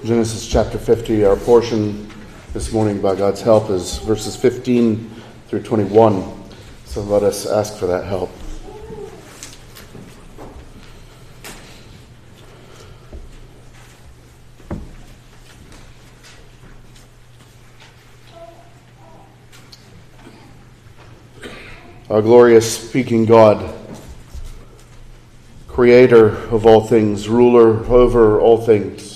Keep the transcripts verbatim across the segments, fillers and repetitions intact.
Genesis chapter fifty, our portion this morning by God's help is verses fifteen through twenty-one. So let us ask for that help. Our glorious speaking God, creator of all things, ruler over all things,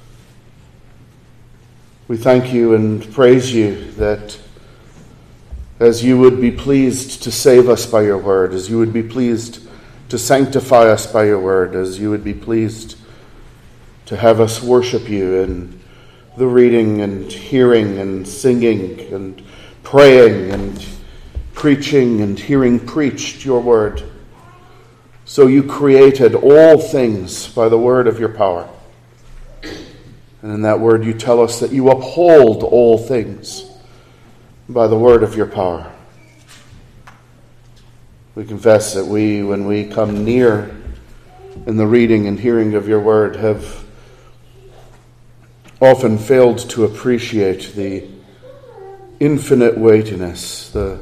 we thank you and praise you that as you would be pleased to save us by your word, as you would be pleased to sanctify us by your word, as you would be pleased to have us worship you in the reading and hearing and singing and praying and preaching and hearing preached your word. So you created all things by the word of your power. And in that word you tell us that you uphold all things by the word of your power. We confess that we, when we come near in the reading and hearing of your word, have often failed to appreciate the infinite weightiness, the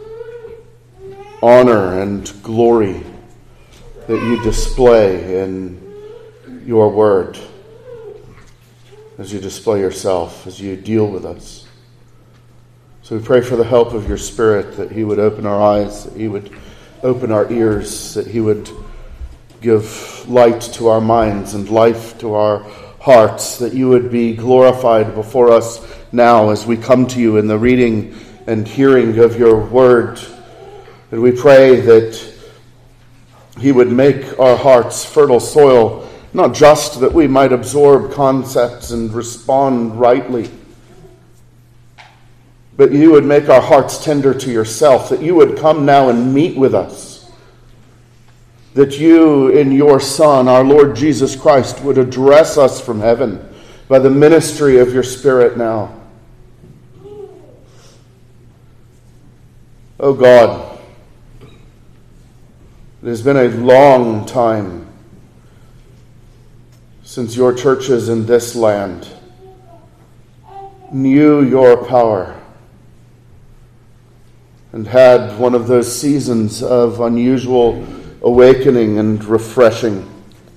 honor and glory that you display in your word, as you display yourself, as you deal with us. So we pray for the help of your Spirit, that he would open our eyes, that he would open our ears, that he would give light to our minds and life to our hearts, that you would be glorified before us now as we come to you in the reading and hearing of your word. And we pray that he would make our hearts fertile soil, not just that we might absorb concepts and respond rightly, but you would make our hearts tender to yourself, that you would come now and meet with us, that you in your Son, our Lord Jesus Christ, would address us from heaven by the ministry of your Spirit now. Oh God, it has been a long time since your churches in this land knew your power and had one of those seasons of unusual awakening and refreshing.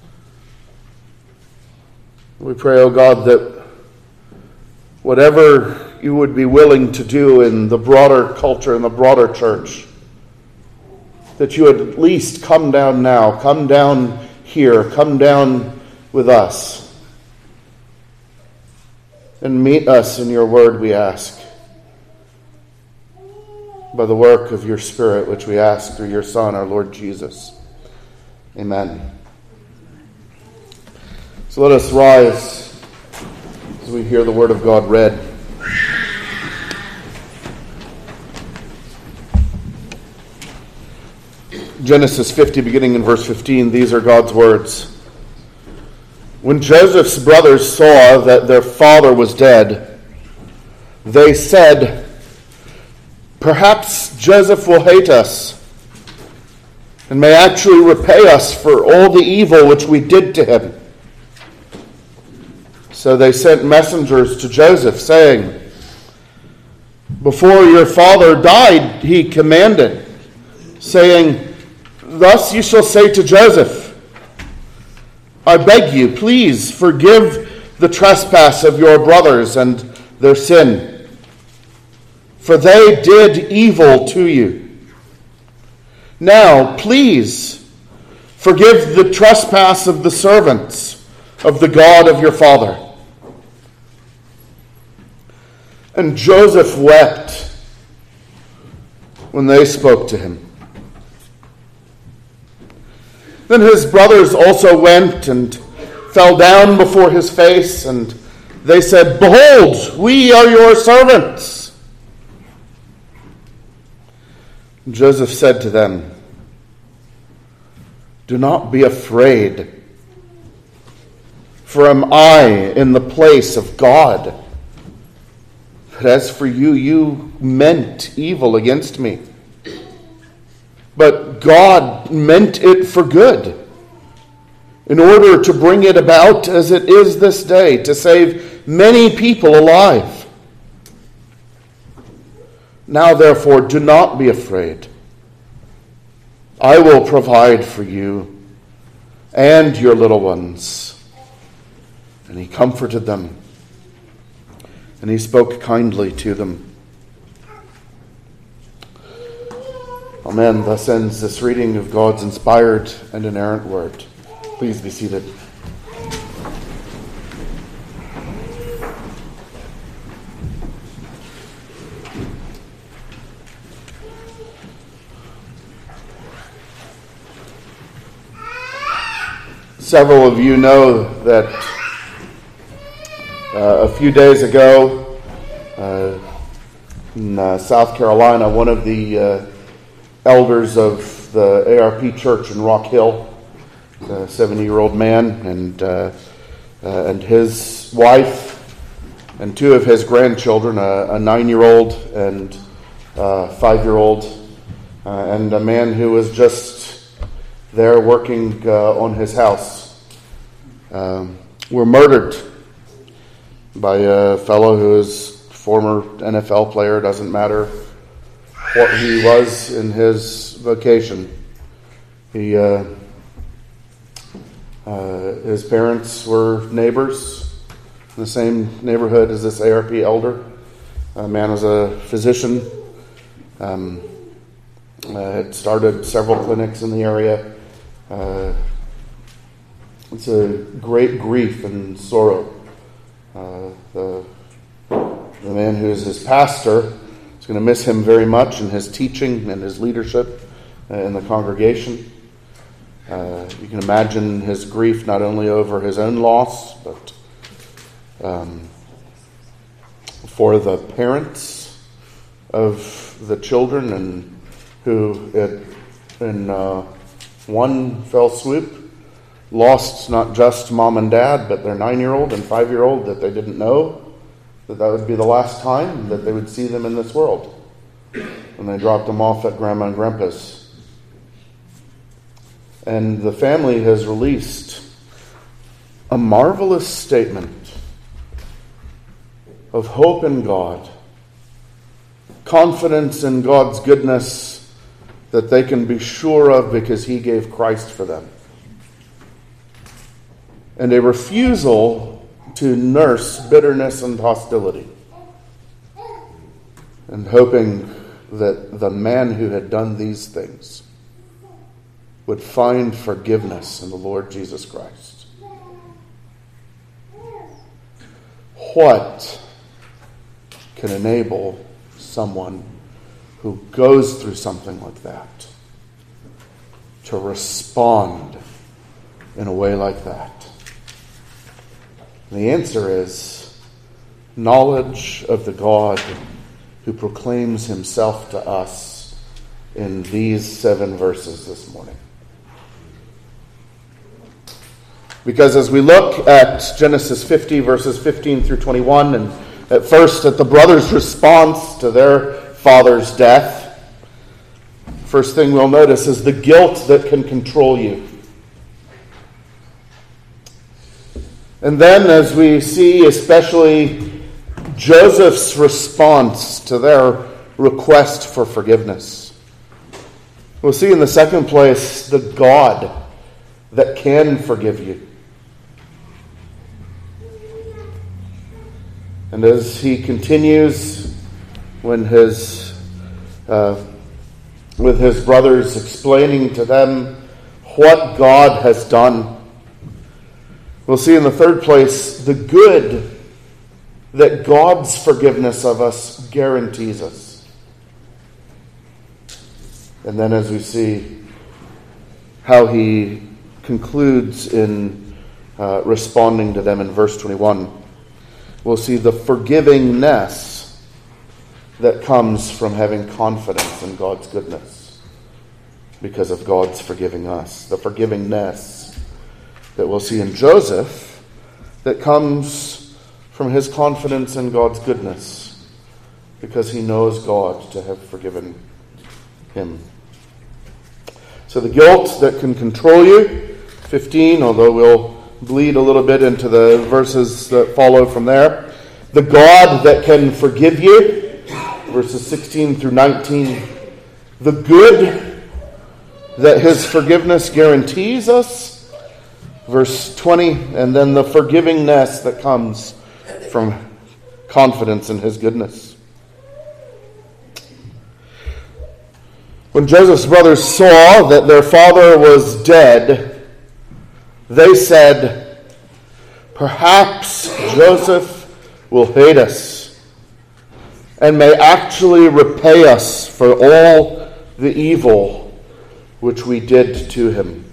We pray, O God, that whatever you would be willing to do in the broader culture, in the broader church, that you would at least come down now, come down here, come down with us, and meet us in your word, we ask, by the work of your Spirit, which we ask through your Son, our Lord Jesus. Amen. So let us rise as we hear the word of God read. Genesis fifty, beginning in verse fifteen, these are God's words. When Joseph's brothers saw that their father was dead, they said, "Perhaps Joseph will hate us and may actually repay us for all the evil which we did to him." So they sent messengers to Joseph, saying, "Before your father died, he commanded, saying, 'Thus you shall say to Joseph, I beg you, please forgive the trespass of your brothers and their sin, for they did evil to you. Now, please forgive the trespass of the servants of the God of your father.' And Joseph wept when they spoke to him. Then his brothers also went and fell down before his face, and they said, 'Behold, we are your servants.' And Joseph said to them, 'Do not be afraid, for am I in the place of God? But as for you, you meant evil against me, but God meant it for good, in order to bring it about as it is this day, to save many people alive. Now, therefore, do not be afraid. I will provide for you and your little ones. And he comforted them, and he spoke kindly to them. Amen. Thus ends this reading of God's inspired and inerrant word. Please be seated. Several of you know that uh, a few days ago uh, in uh, South Carolina, one of the uh, elders of the A R P Church in Rock Hill, a seventy-year-old man, and uh, uh, and his wife and two of his grandchildren, a, a nine-year-old and a five-year-old, uh, and a man who was just there working uh, on his house, um, were murdered by a fellow who is a former N F L player. Doesn't matter what he was in his vocation. He, uh, uh, his parents were neighbors in the same neighborhood as this A R P elder. The man was a physician. Um, uh, had started several clinics in the area. Uh, it's a great grief and sorrow. Uh, the, the man who is his pastor is going to miss him very much in his teaching and his leadership uh, in the congregation. Uh, you can imagine his grief not only over his own loss, but um, for the parents of the children, and who it, in uh, one fell swoop lost not just mom and dad, but their nine-year-old and five-year-old that they didn't know that that would be the last time that they would see them in this world when they dropped them off at Grandma and Grandpa's. And the family has released a marvelous statement of hope in God, confidence in God's goodness that they can be sure of because He gave Christ for them, and a refusal to nurse bitterness and hostility, and hoping that the man who had done these things would find forgiveness in the Lord Jesus Christ. What can enable someone who goes through something like that to respond in a way like that? And the answer is knowledge of the God who proclaims Himself to us in these seven verses this morning. Because as we look at Genesis fifty, verses fifteen through twenty-one, and at first at the brothers' response to their father's death, first thing we'll notice is the guilt that can control you. And then as we see especially Joseph's response to their request for forgiveness, we'll see in the second place the God that can forgive you. And as he continues when his uh, with his brothers, explaining to them what God has done, we'll see in the third place the good that God's forgiveness of us guarantees us. And then as we see how he concludes in uh, responding to them in verse twenty-one, we'll see the forgivingness that comes from having confidence in God's goodness because of God's forgiving us. The forgivingness that we'll see in Joseph that comes from his confidence in God's goodness because he knows God to have forgiven him. So the guilt that can control you, fifteen, although we'll bleed a little bit into the verses that follow from there. The God that can forgive you, verses sixteen through nineteen. The good that his forgiveness guarantees us, verse twenty. And then the forgivingness that comes from confidence in his goodness. When Joseph's brothers saw that their father was dead, they said, "Perhaps Joseph will hate us and may actually repay us for all the evil which we did to him."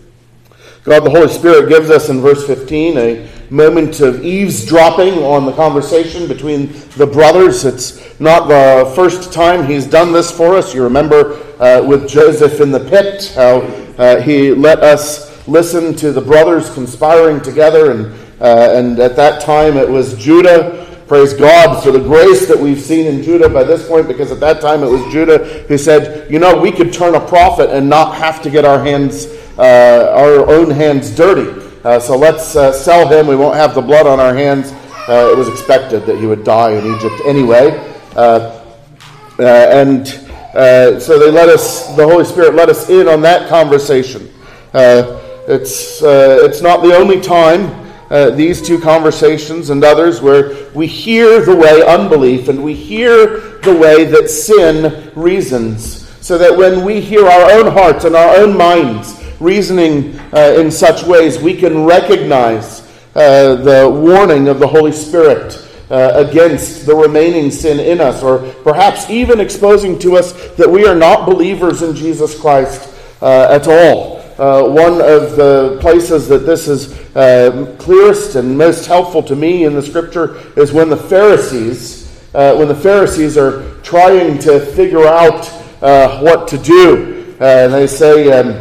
God the Holy Spirit gives us in verse fifteen a moment of eavesdropping on the conversation between the brothers. It's not the first time he's done this for us. You remember uh, with Joseph in the pit, how uh, he let us listen to the brothers conspiring together, and uh, and at that time it was Judah. Praise God for the grace that we've seen in Judah by this point, because at that time it was Judah who said, you know, we could turn a prophet and not have to get our hands, uh, our own hands dirty. Uh, so let's uh, sell him. We won't have the blood on our hands. Uh, it was expected that he would die in Egypt anyway. Uh, uh, and uh, so they let us, the Holy Spirit let us in on that conversation. Uh, it's, uh, it's not the only time Uh, these two conversations and others where we hear the way unbelief and we hear the way that sin reasons, so that when we hear our own hearts and our own minds reasoning uh, in such ways, we can recognize uh, the warning of the Holy Spirit uh, against the remaining sin in us, or perhaps even exposing to us that we are not believers in Jesus Christ uh, at all. Uh, one of the places that this is uh, clearest and most helpful to me in the Scripture is when the Pharisees, uh, when the Pharisees are trying to figure out uh, what to do, uh, and they say, um,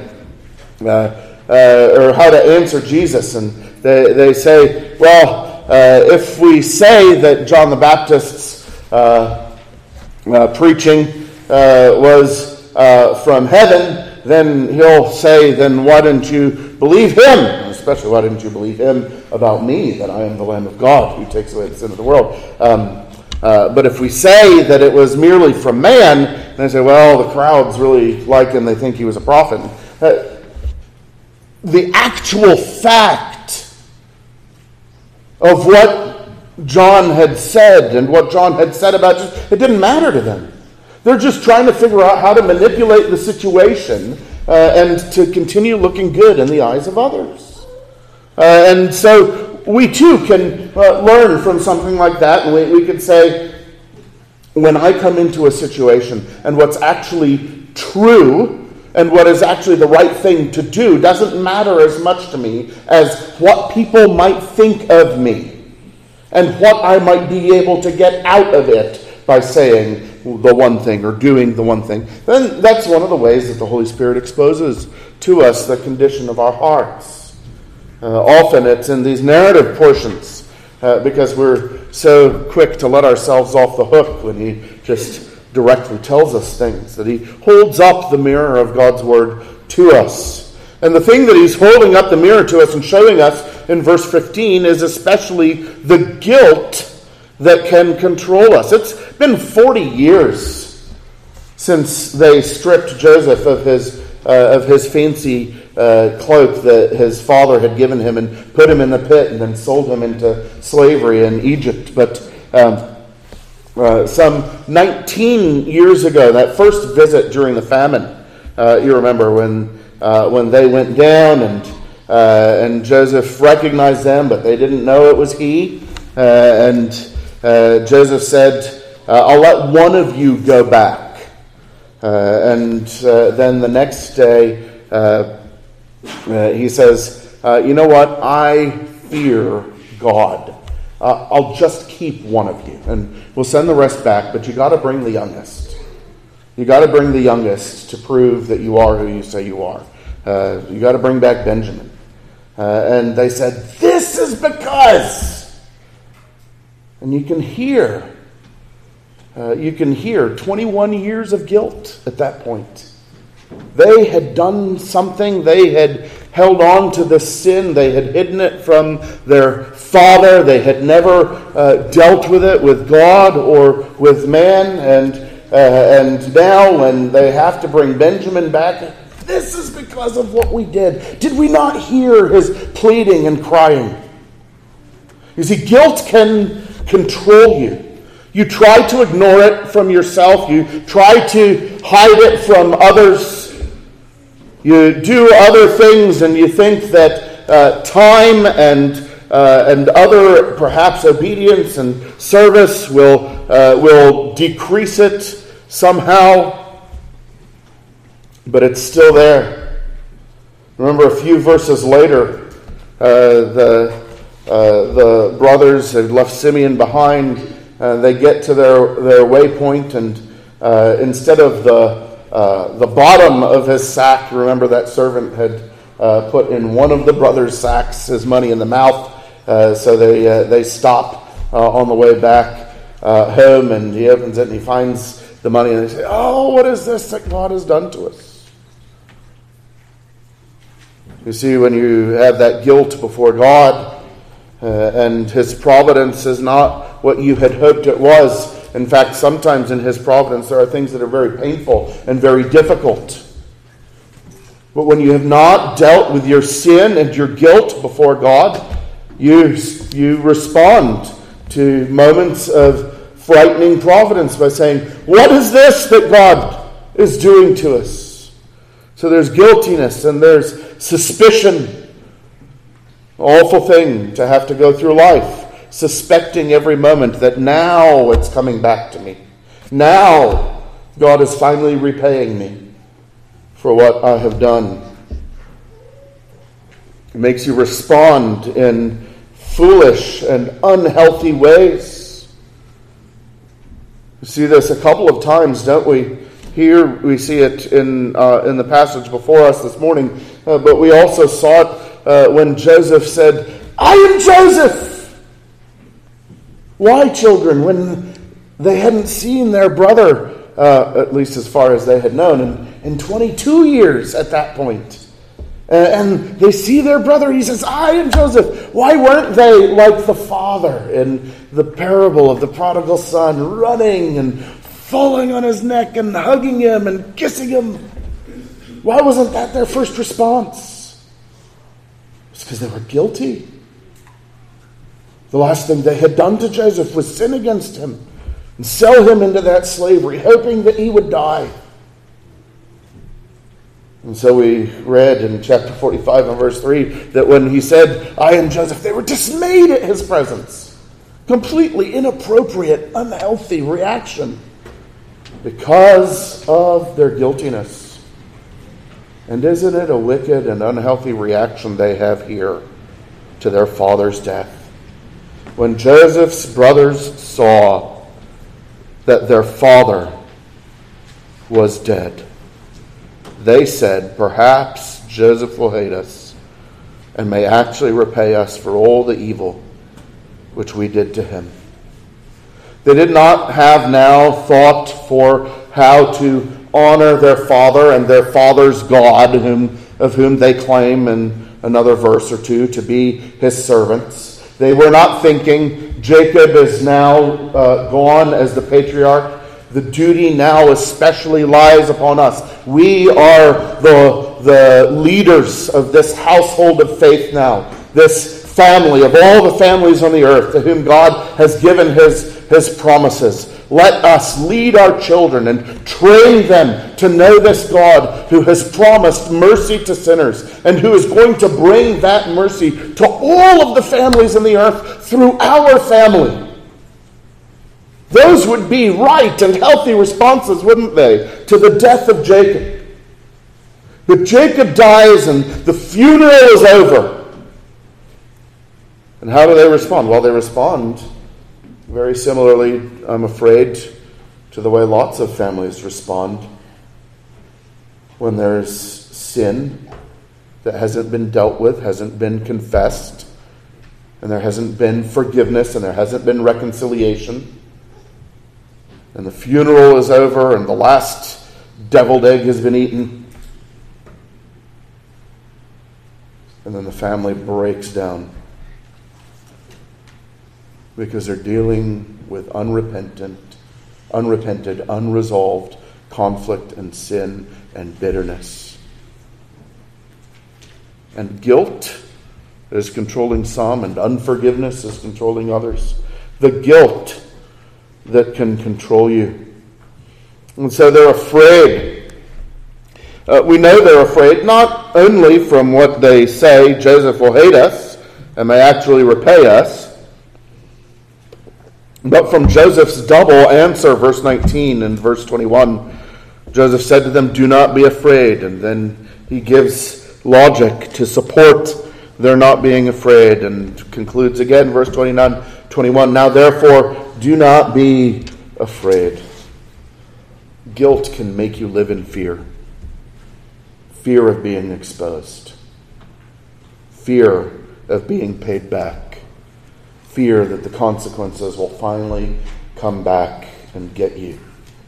uh, uh, or how to answer Jesus, and they they say, well, uh, if we say that John the Baptist's uh, uh, preaching uh, was uh, from heaven, then he'll say, then why didn't you believe him? Especially, why didn't you believe him about me, that I am the Lamb of God who takes away the sin of the world? Um, uh, but if we say that it was merely from man, then they say, well, the crowds really like him. They think he was a prophet. Uh, the actual fact of what John had said and what John had said about Jesus, it didn't matter to them. They're just trying to figure out how to manipulate the situation uh, and to continue looking good in the eyes of others. Uh, and so we too can uh, learn from something like that. And we, we can say, when I come into a situation and what's actually true and what is actually the right thing to do doesn't matter as much to me as what people might think of me and what I might be able to get out of it by saying the one thing or doing the one thing, then that's one of the ways that the Holy Spirit exposes to us the condition of our hearts. Uh, often it's in these narrative portions uh, because we're so quick to let ourselves off the hook when he just directly tells us things, that he holds up the mirror of God's Word to us. And the thing that he's holding up the mirror to us and showing us in verse fifteen is especially the guilt that can control us. It's been forty years since they stripped Joseph of his uh, of his fancy uh, cloak that his father had given him and put him in the pit and then sold him into slavery in Egypt. But um, uh, some nineteen years ago, that first visit during the famine, uh, you remember when uh, when they went down and uh, and Joseph recognized them, but they didn't know it was he, uh, and Uh, Joseph said, uh, I'll let one of you go back. Uh, and uh, then the next day, uh, uh, he says, uh, you know what? I fear God. Uh, I'll just keep one of you. And we'll send the rest back, but you got to bring the youngest. You got to bring the youngest to prove that you are who you say you are. Uh, you got to bring back Benjamin. Uh, and they said, this is because... And you can hear, uh, you can hear twenty-one years of guilt at that point. They had done something. They had held on to this sin. They had hidden it from their father. They had never uh, dealt with it with God or with man. And uh, and now when they have to bring Benjamin back, this is because of what we did. Did we not hear his pleading and crying? You see, guilt can control you. You try to ignore it from yourself. You try to hide it from others. You do other things and you think that uh, time and uh, and other perhaps obedience and service will uh, will decrease it somehow, but it's still there. Remember, a few verses later, uh, the uh, the brothers had left Simeon behind. Uh, they get to their their waypoint, and uh, instead of the Uh, the bottom of his sack, remember that servant had uh, put in one of the brothers' sacks his money in the mouth. Uh, so they uh, they stop uh, on the way back uh, home, and he opens it and he finds the money, and they say, "Oh, what is this that God has done to us?" You see, when you have that guilt before God, uh, and His providence is not what you had hoped it was. In fact, sometimes in His providence there are things that are very painful and very difficult. But when you have not dealt with your sin and your guilt before God, you, you respond to moments of frightening providence by saying, "What is this that God is doing to us?" So there's guiltiness and there's suspicion. Awful thing to have to go through life, suspecting every moment that now it's coming back to me. Now God is finally repaying me for what I have done. It makes you respond in foolish and unhealthy ways. We see this a couple of times, don't we? Here we see it in uh, in the passage before us this morning, uh, but we also saw it uh, when Joseph said, "I am Joseph." Why, children, when they hadn't seen their brother, uh, at least as far as they had known, in, in twenty-two years at that point. Uh, and they see their brother, he says, "I am Joseph." Why weren't they like the father in the parable of the prodigal son, running and falling on his neck and hugging him and kissing him? Why wasn't that their first response? It's because they were guilty. The last thing they had done to Joseph was sin against him and sell him into that slavery, hoping that he would die. And so we read in chapter forty-five and verse three that when he said, "I am Joseph," they were dismayed at his presence. Completely inappropriate, unhealthy reaction because of their guiltiness. And isn't it a wicked and unhealthy reaction they have here to their father's death? When Joseph's brothers saw that their father was dead, they said, "Perhaps Joseph will hate us and may actually repay us for all the evil which we did to him." They did not have now thought for how to honor their father and their father's God, whom, of whom they claim in another verse or two to be his servants. They were not thinking, Jacob is now uh, gone as the patriarch. The duty now especially lies upon us. We are the, the leaders of this household of faith now. This family, of all the families on the earth to whom God has given his, his promises. Let us lead our children and train them to know this God who has promised mercy to sinners and who is going to bring that mercy to all of the families in the earth through our family. Those would be right and healthy responses, wouldn't they, to the death of Jacob? But Jacob dies and the funeral is over. And how do they respond? Well, they respond very similarly, I'm afraid, to the way lots of families respond when there's sin that hasn't been dealt with, hasn't been confessed, and there hasn't been forgiveness, and there hasn't been reconciliation. And the funeral is over, and the last deviled egg has been eaten. And then the family breaks down because they're dealing with unrepentant, unrepented, unresolved conflict and sin and bitterness. And guilt is controlling some, and unforgiveness is controlling others. The guilt that can control you. And so they're afraid. Uh, we know they're afraid not only from what they say, Joseph will hate us and may actually repay us, but from Joseph's double answer, verse nineteen and verse twenty-one. Joseph said to them, "Do not be afraid." And then he gives logic to support their not being afraid, and concludes again, verse twenty-nine, twenty-one. "Now therefore, do not be afraid." Guilt can make you live in fear. Fear of being exposed. Fear of being paid back. Fear that the consequences will finally come back and get you.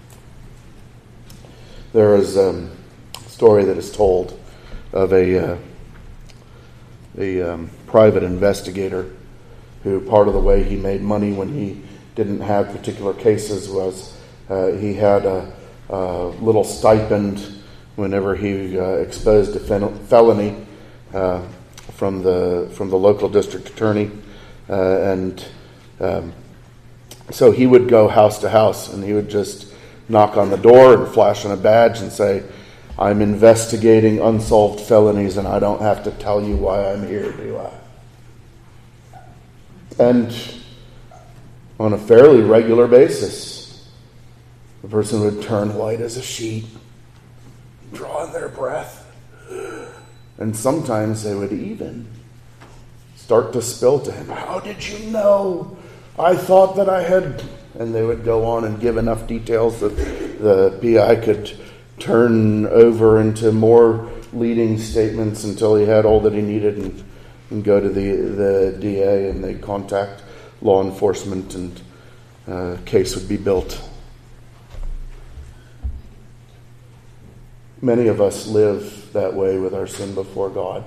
There is a story that is told of a, uh, a um, private investigator who, part of the way he made money when he didn't have particular cases was uh, he had a, a little stipend whenever he uh, exposed a fel- felony uh, from the from the local district attorney, uh, and um, so he would go house to house and he would just knock on the door and flash on a badge and say, "I'm investigating unsolved felonies and I don't have to tell you why I'm here, do I?" And on a fairly regular basis, the person would turn white as a sheet, draw in their breath, and sometimes they would even start to spill to him, "How did you know? I thought that I had..." And they would go on and give enough details that the P I could turn over into more leading statements until he had all that he needed, and, and go to the, the D A, and they'd contact law enforcement, and a case would be built. Many of us live that way with our sin before God.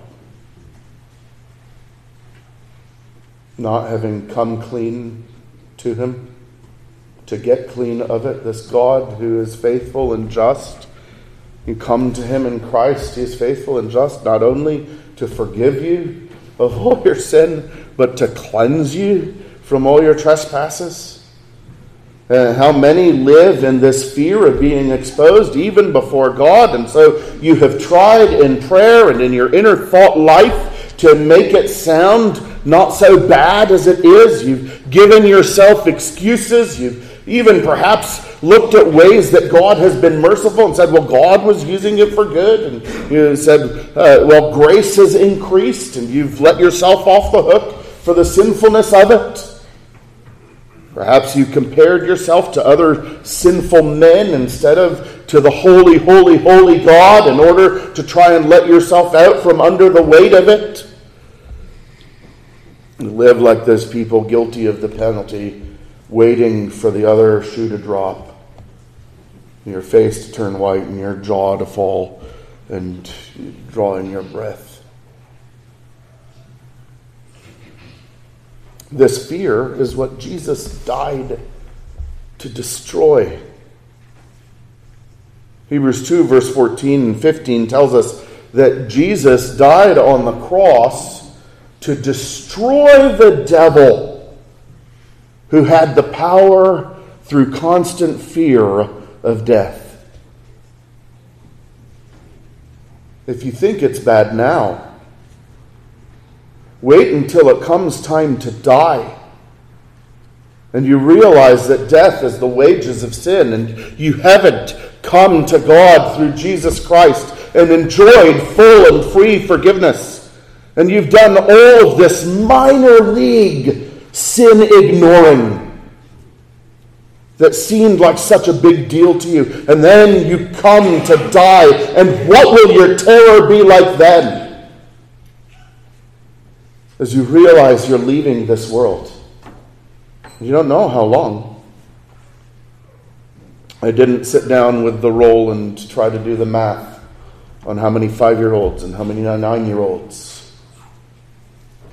Not having come clean to Him, to get clean of it. This God who is faithful and just, you come to Him in Christ. He is faithful and just not only to forgive you of all your sin, but to cleanse you from all your trespasses. Uh, how many live in this fear of being exposed even before God, and so you have tried in prayer and in your inner thought life to make it sound not so bad as it is. You've given yourself excuses. You've even perhaps looked at ways that God has been merciful and said, well, God was using it for good. And you said, uh, well, grace has increased, and you've let yourself off the hook for the sinfulness of it. Perhaps you compared yourself to other sinful men instead of to the holy, holy, holy God in order to try and let yourself out from under the weight of it. You live like those people guilty of the penalty, waiting for the other shoe to drop, your face to turn white and your jaw to fall, and drawing your breath. This fear is what Jesus died to destroy. Hebrews two, verse fourteen and fifteen tells us that Jesus died on the cross to destroy the devil, who had the power through constant fear of death. If you think it's bad now, wait until it comes time to die, and you realize that death is the wages of sin, and you haven't come to God through Jesus Christ and enjoyed full and free forgiveness. And you've done all of this minor league sin ignoring that seemed like such a big deal to you. And then you come to die, and what will your terror be like then? As you realize you're leaving this world. You don't know how long. I didn't sit down with the roll and try to do the math on how many five-year-olds and how many nine-year-olds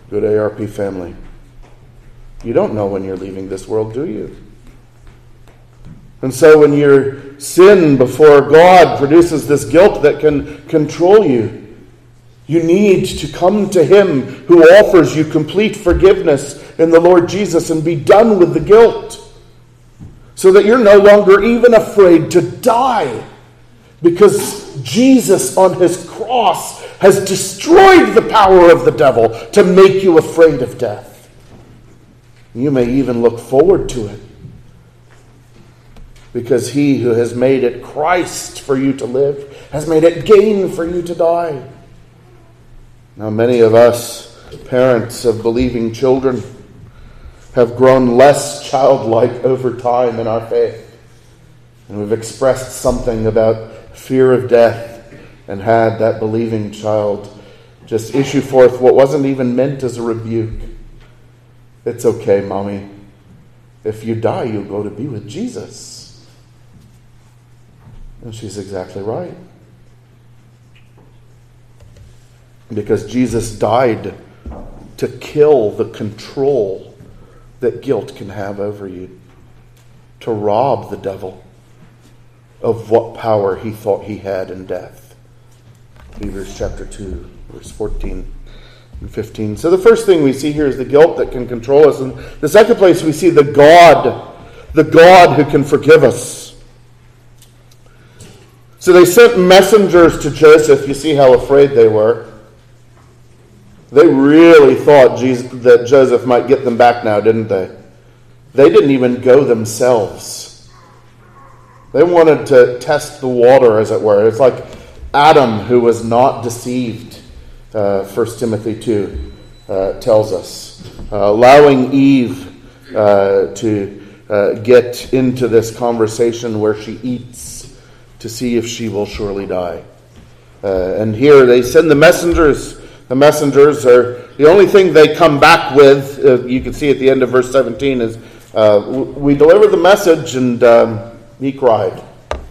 Good A R P family. You don't know when you're leaving this world, do you? And so when your sin before God produces this guilt that can control you, you need to come to Him who offers you complete forgiveness in the Lord Jesus and be done with the guilt, so that you're no longer even afraid to die, because Jesus on His cross has destroyed the power of the devil to make you afraid of death. You may even look forward to it, because He who has made it Christ for you to live has made it gain for you to die. Now, many of us, parents of believing children, have grown less childlike over time in our faith. And we've expressed something about fear of death and had that believing child just issue forth what wasn't even meant as a rebuke. It's okay, Mommy. If you die, you'll go to be with Jesus. And she's exactly right. Because Jesus died to kill the control that guilt can have over you, to rob the devil of what power he thought he had in death. Hebrews chapter two, verse fourteen and fifteen. So the first thing we see here is the guilt that can control us. And the second place we see the God, the God who can forgive us. So they sent messengers to Joseph. You see how afraid they were. They really thought Jesus, that Joseph might get them back now, didn't they? They didn't even go themselves. They wanted to test the water, as it were. It's like Adam, who was not deceived, uh, First Timothy two uh, tells us. Uh, allowing Eve uh, to uh, get into this conversation where she eats to see if she will surely die. Uh, and here they send the messengers. The messengers are, the only thing they come back with, uh, you can see at the end of verse seventeen, is uh, we delivered the message and um, he cried.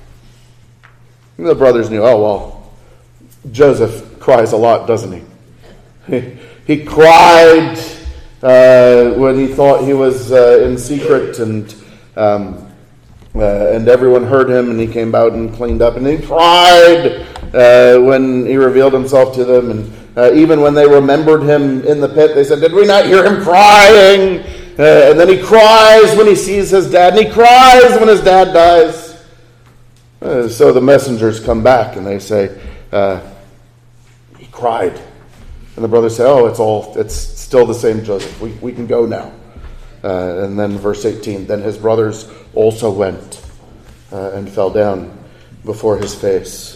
And the brothers knew, oh, well, Joseph cries a lot, doesn't he? He, he cried uh, when he thought he was uh, in secret, and um, uh, and everyone heard him, and he came out and cleaned up, and he cried uh, when he revealed himself to them. And Uh, even when they remembered him in the pit, they said, did we not hear him crying? Uh, and then he cries when he sees his dad, and he cries when his dad dies. Uh, so the messengers come back and they say, uh, he cried. And the brothers say, oh, it's all, it's still the same, Joseph. We, we can go now. Uh, and then verse eighteen, then his brothers also went uh, and fell down before his face.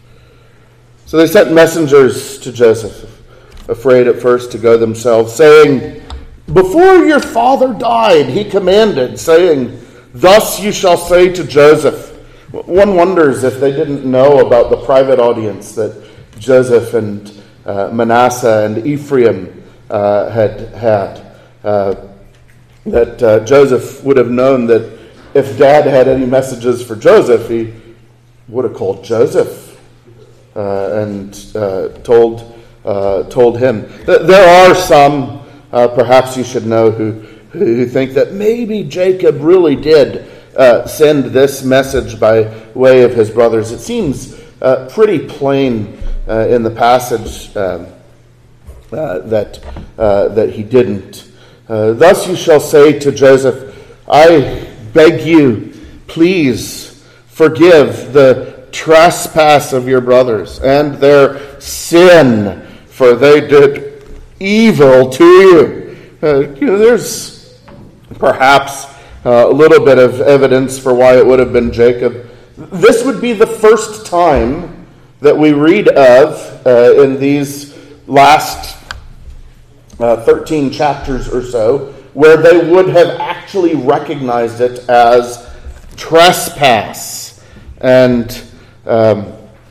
So they sent messengers to Joseph, afraid at first to go themselves, saying, before your father died, he commanded, saying, thus you shall say to Joseph. One wonders if they didn't know about the private audience that Joseph and uh, Manasseh and Ephraim uh, had had. Uh, that uh, Joseph would have known that if Dad had any messages for Joseph, he would have called Joseph. Uh, and uh, told uh, told him. There are some, uh, perhaps you should know, who who think that maybe Jacob really did uh, send this message by way of his brothers. It seems uh, pretty plain uh, in the passage um, uh, that uh, that he didn't. Uh, Thus you shall say to Joseph, I beg you, please forgive the trespass of your brothers and their sin, for they did evil to you. Uh, you know, there's perhaps uh, a little bit of evidence for why it would have been Jacob. This would be the first time that we read of uh, in these last uh, thirteen chapters or so, where they would have actually recognized it as trespass and Um,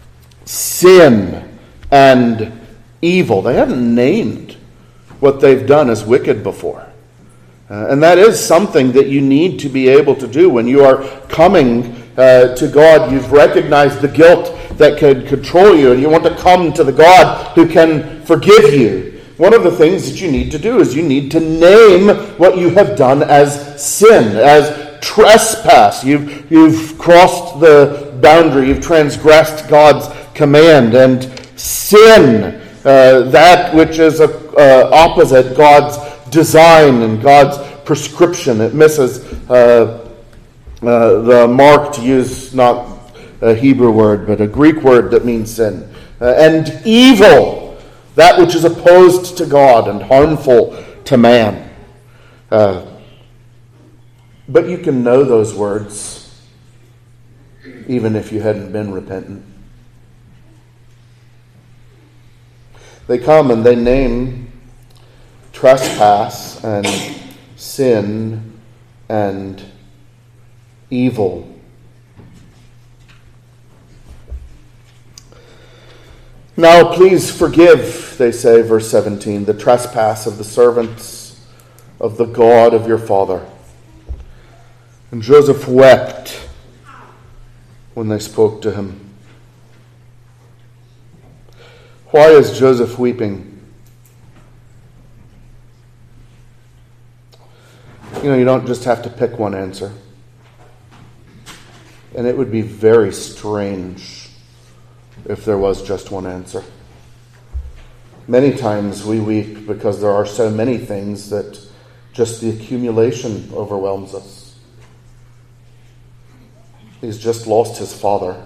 sin and evil. They haven't named what they've done as wicked before. Uh, and that is something that you need to be able to do when you are coming uh, to God. You've recognized the guilt that could control you, and you want to come to the God who can forgive you. one of the things that you need to do is you need to name what you have done as sin, as trespass. You've, you've crossed the boundary. You've transgressed God's command. And sin, uh, that which is a, uh, opposite God's design and God's prescription. It misses uh, uh, the mark, to use not a Hebrew word, but a Greek word that means sin. Uh, and evil, that which is opposed to God and harmful to man. Uh, but you can know those words even if you hadn't been repentant. They come and they name trespass and sin and evil. Now please forgive, they say, verse seventeen, the trespass of the servants of the God of your father. And Joseph wept when they spoke to him. Why is Joseph weeping? You know, you don't just have to pick one answer. And it would be very strange if there was just one answer. Many times we weep because there are so many things that just the accumulation overwhelms us. He's just lost his father.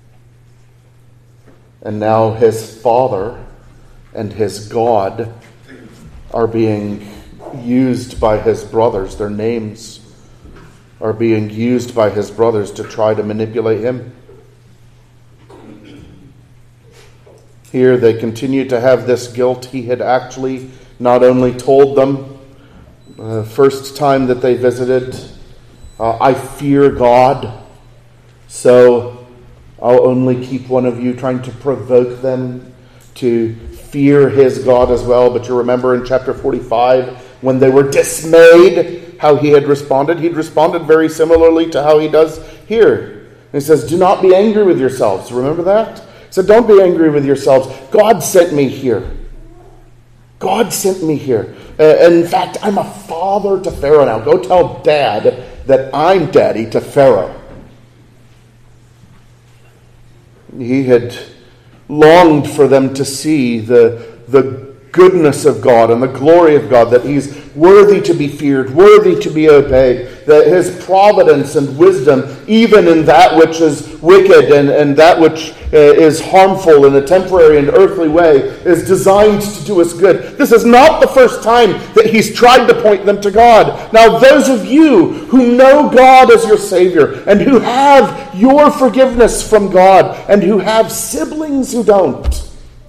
And now his father and his God are being used by his brothers. Their names are being used by his brothers to try to manipulate him. Here they continue to have this guilt. He had actually not only told them the uh, first time that they visited, uh, I fear God, so I'll only keep one of you, trying to provoke them to fear his God as well. But you remember in chapter forty-five, when they were dismayed, how he had responded. He'd responded very similarly to how he does here. And he says, do not be angry with yourselves. Remember that? He said, don't be angry with yourselves. God sent me here. God sent me here. Uh, in fact, I'm a father to Pharaoh now. Go tell Dad that I'm daddy to Pharaoh. He had longed for them to see the, the goodness of God and the glory of God, that he's worthy to be feared, worthy to be obeyed, that his providence and wisdom, even in that which is wicked and, and that which uh, is harmful in a temporary and earthly way, is designed to do us good. This is not the first time that he's tried to point them to God. Now, those of you who know God as your Savior and who have your forgiveness from God and who have siblings who don't,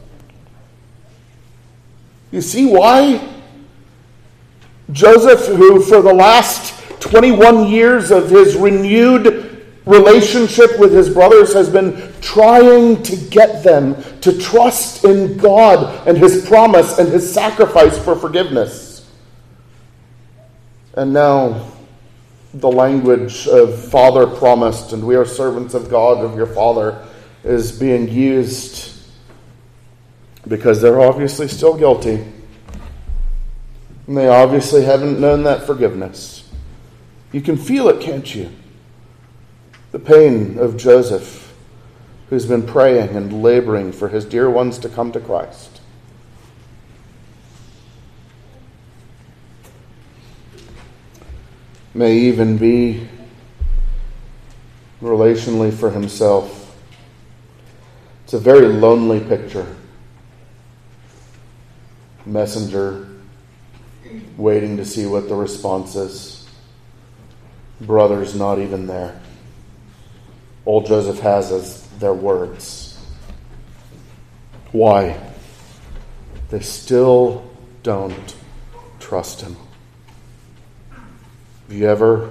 you see why Joseph, who for the last twenty-one years of his renewed relationship with his brothers has been trying to get them to trust in God and his promise and his sacrifice for forgiveness. And now the language of Father promised, and we are servants of God, of your Father, is being used because they're obviously still guilty. And they obviously haven't known that forgiveness. You can feel it, can't you? The pain of Joseph, who's been praying and laboring for his dear ones to come to Christ. May even be relationally for himself. It's a very lonely picture. Messenger waiting to see what the response is. Brothers not even there. All Joseph has is their words. Why? They still don't trust him. Have you ever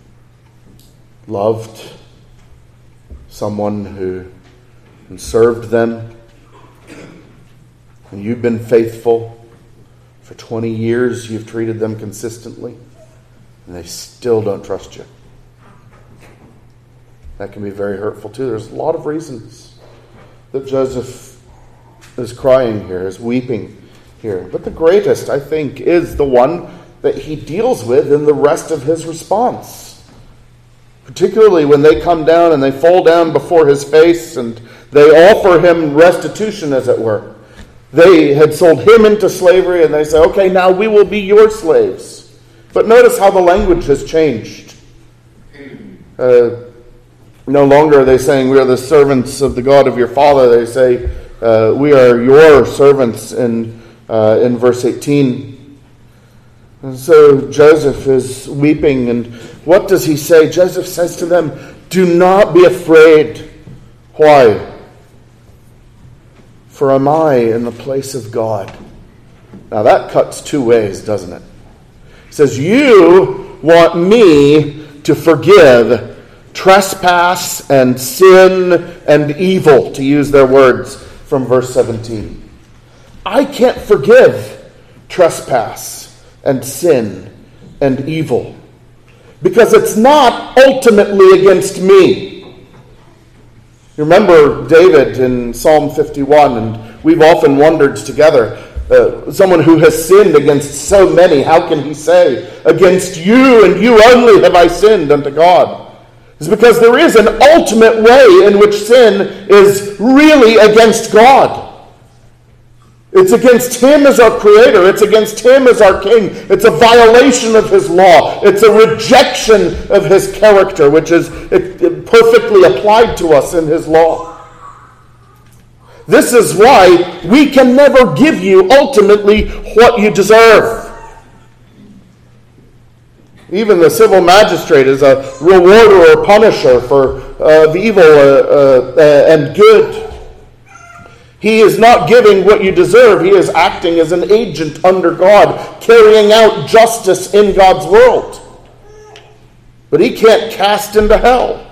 loved someone who and served them, and you've been faithful for twenty years, you've treated them consistently, and they still don't trust you? That can be very hurtful too. There's a lot of reasons that Joseph is crying here, is weeping here. But the greatest, I think, is the one that he deals with in the rest of his response. Particularly when they come down and they fall down before his face and they offer him restitution, as it were. They had sold him into slavery and they say, okay, now we will be your slaves. But notice how the language has changed. Uh, no longer are they saying we are the servants of the God of your father. They say uh, we are your servants in, uh, in verse eighteen. And so Joseph is weeping, and what does he say? Joseph says to them, do not be afraid. Why? For am I in the place of God? Now that cuts two ways, doesn't it? He says, you want me to forgive trespass and sin and evil, to use their words from verse seventeen. I can't forgive trespass and sin and evil because it's not ultimately against me. You remember David in Psalm fifty-one, and we've often wondered together, uh, someone who has sinned against so many, how can he say, against you and you only have I sinned unto God? It's because there is an ultimate way in which sin is really against God. It's against him as our creator. It's against him as our king. It's a violation of his law. It's a rejection of his character, which is perfectly applied to us in his law. This is why we can never give you ultimately what you deserve. Even the civil magistrate is a rewarder or punisher for uh, the evil uh, uh, and good. He is not giving what you deserve. He is acting as an agent under God, carrying out justice in God's world. But he can't cast into hell.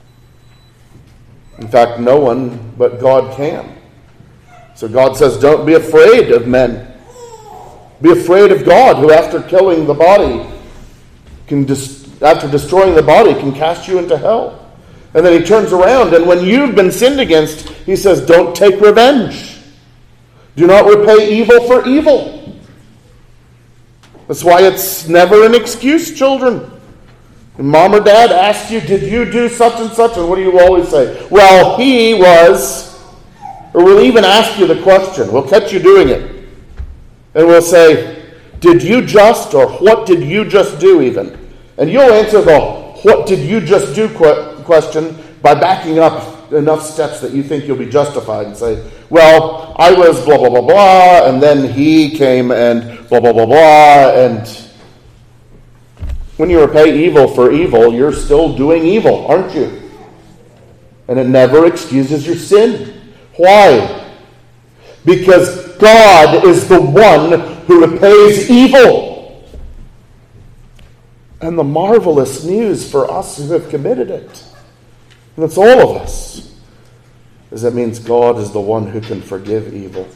In fact, no one but God can. So God says, don't be afraid of men. Be afraid of God, who after killing the body, can dis- after destroying the body, can cast you into hell. And then he turns around, and when you've been sinned against, he says, don't take revenge. Do not repay evil for evil. That's why it's never an excuse, children. When mom or dad asks you, did you do such and such? And what do you always say? Well, he was. Or we'll even ask you the question. We'll catch you doing it. And we'll say, did you just, or what did you just do even? And you'll answer the what did you just do question by backing up enough steps that you think you'll be justified and say, well, I was blah, blah, blah, blah, and then he came and blah, blah, blah, blah, and when you repay evil for evil, you're still doing evil, aren't you? And it never excuses your sin. Why? Because God is the one who repays evil. And the marvelous news for us who have committed it, and it's all of us, is that means God is the one who can forgive evil.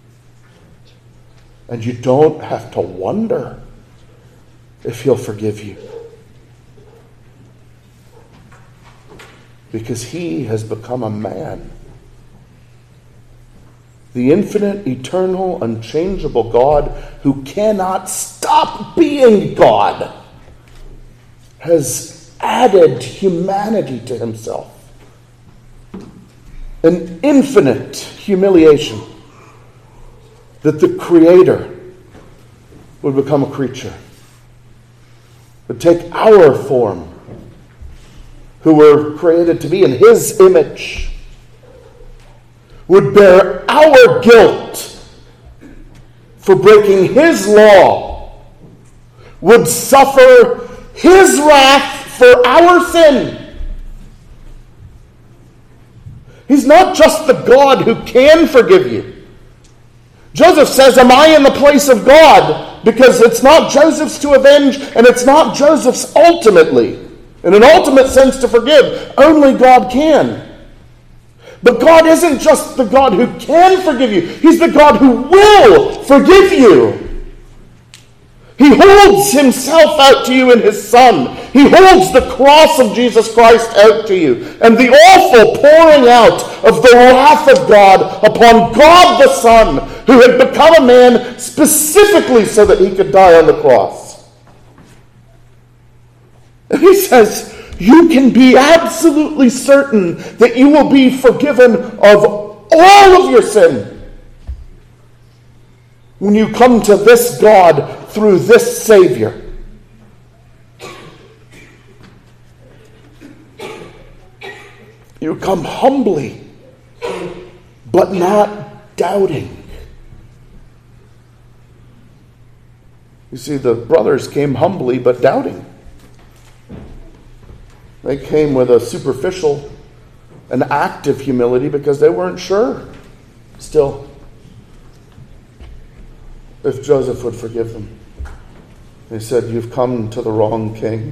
And you don't have to wonder if he'll forgive you. Because he has become a man. The infinite, eternal, unchangeable God who cannot stop being God has added humanity to himself. An infinite humiliation that the Creator would become a creature, would take our form, who were created to be in his image, would bear our guilt for breaking his law, would suffer his wrath for our sin. He's not just the God who can forgive you. Joseph says, am I in the place of God? Because it's not Joseph's to avenge, and it's not Joseph's ultimately. In an ultimate sense to forgive, only God can. But God isn't just the God who can forgive you. He's the God who will forgive you. He holds himself out to you in his Son. He holds the cross of Jesus Christ out to you, and the awful pouring out of the wrath of God upon God the Son, who had become a man specifically so that he could die on the cross. And he says, you can be absolutely certain that you will be forgiven of all of your sin when you come to this God through this Savior. You come humbly, but not doubting. You see, the brothers came humbly, but doubting. They came with a superficial, an active humility because they weren't sure still if Joseph would forgive them. They said, you've come to the wrong king.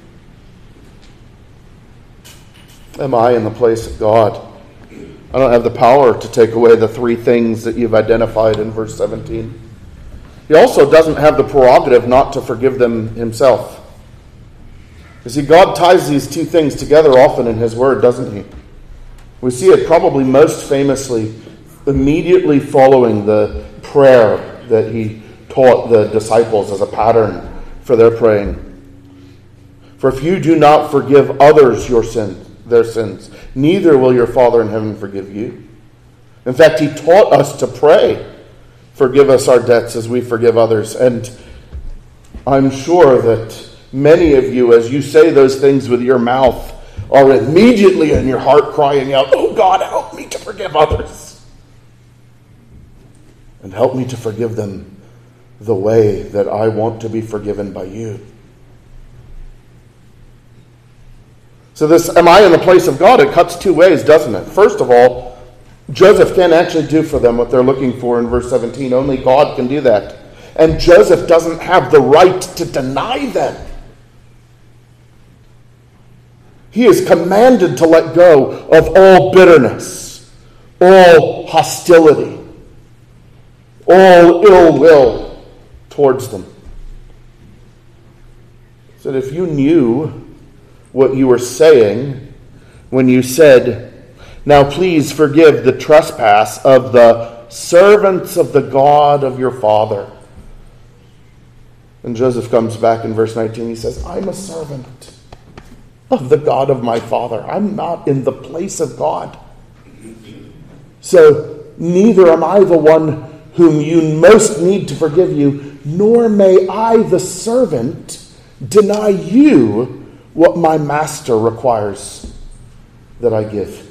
Am I in the place of God? I don't have the power to take away the three things that you've identified in verse seventeen. He also doesn't have the prerogative not to forgive them himself. You see, God ties these two things together often in his word, doesn't he? We see it probably most famously immediately following the prayer that he taught the disciples as a pattern for their praying. For if you do not forgive others your sins, their sins, neither will your Father in heaven forgive you. In fact, he taught us to pray, forgive us our debts as we forgive others. And I'm sure that many of you, as you say those things with your mouth, are immediately in your heart crying out, oh God, help me to forgive others. And help me to forgive them the way that I want to be forgiven by you. So this, am I in the place of God? It cuts two ways, doesn't it? First of all, Joseph can't actually do for them what they're looking for in verse seventeen. Only God can do that. And Joseph doesn't have the right to deny them. He is commanded to let go of all bitterness, all hostility, all ill will towards them. So that if you knew what you were saying when you said, now please forgive the trespass of the servants of the God of your father. And Joseph comes back in verse nineteen. He says, I'm a servant of the God of my father. I'm not in the place of God. So neither am I the one whom you most need to forgive you, nor may I, the servant, deny you what my master requires that I give.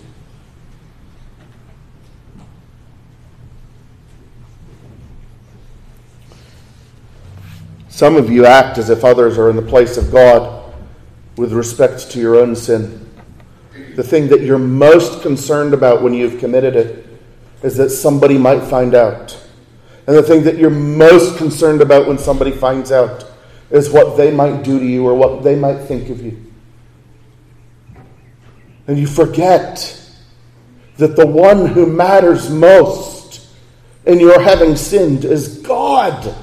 Some of you act as if others are in the place of God with respect to your own sin. The thing that you're most concerned about when you've committed it is that somebody might find out. And the thing that you're most concerned about when somebody finds out is what they might do to you or what they might think of you. And you forget that the one who matters most in your having sinned is God.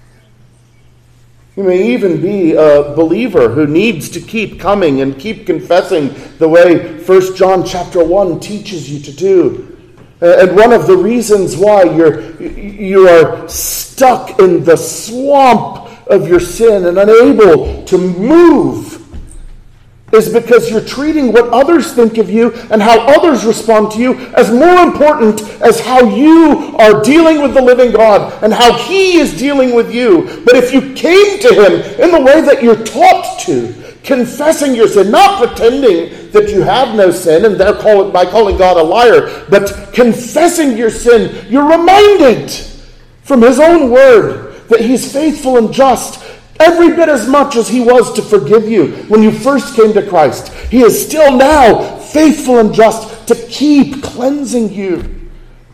You may even be a believer who needs to keep coming and keep confessing the way First John chapter one teaches you to do. And one of the reasons why you're you are stuck in the swamp of your sin and unable to move is because you're treating what others think of you and how others respond to you as more important as how you are dealing with the living God and how he is dealing with you. But if you came to him in the way that you're taught to, confessing your sin, not pretending that you have no sin and they're call it by calling God a liar, but confessing your sin, you're reminded from his own word that he's faithful and just every bit as much as he was to forgive you when you first came to Christ. He is still now faithful and just to keep cleansing you.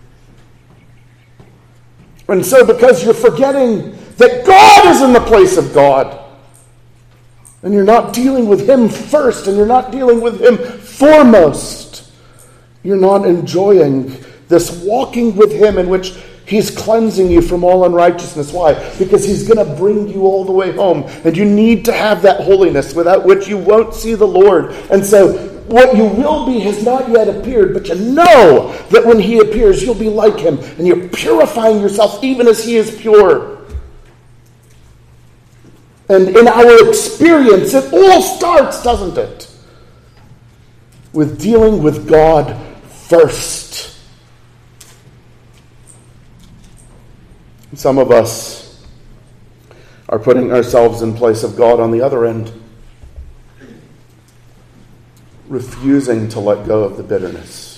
And so because you're forgetting that God is in the place of God, and you're not dealing with him first, and you're not dealing with him foremost, you're not enjoying this walking with him in which He's cleansing you from all unrighteousness. Why? Because he's going to bring you all the way home. And you need to have that holiness without which you won't see the Lord. And so what you will be has not yet appeared, but you know that when he appears, you'll be like him. And you're purifying yourself even as he is pure. And in our experience, it all starts, doesn't it, with dealing with God first. Some of us are putting ourselves in place of God on the other end, refusing to let go of the bitterness,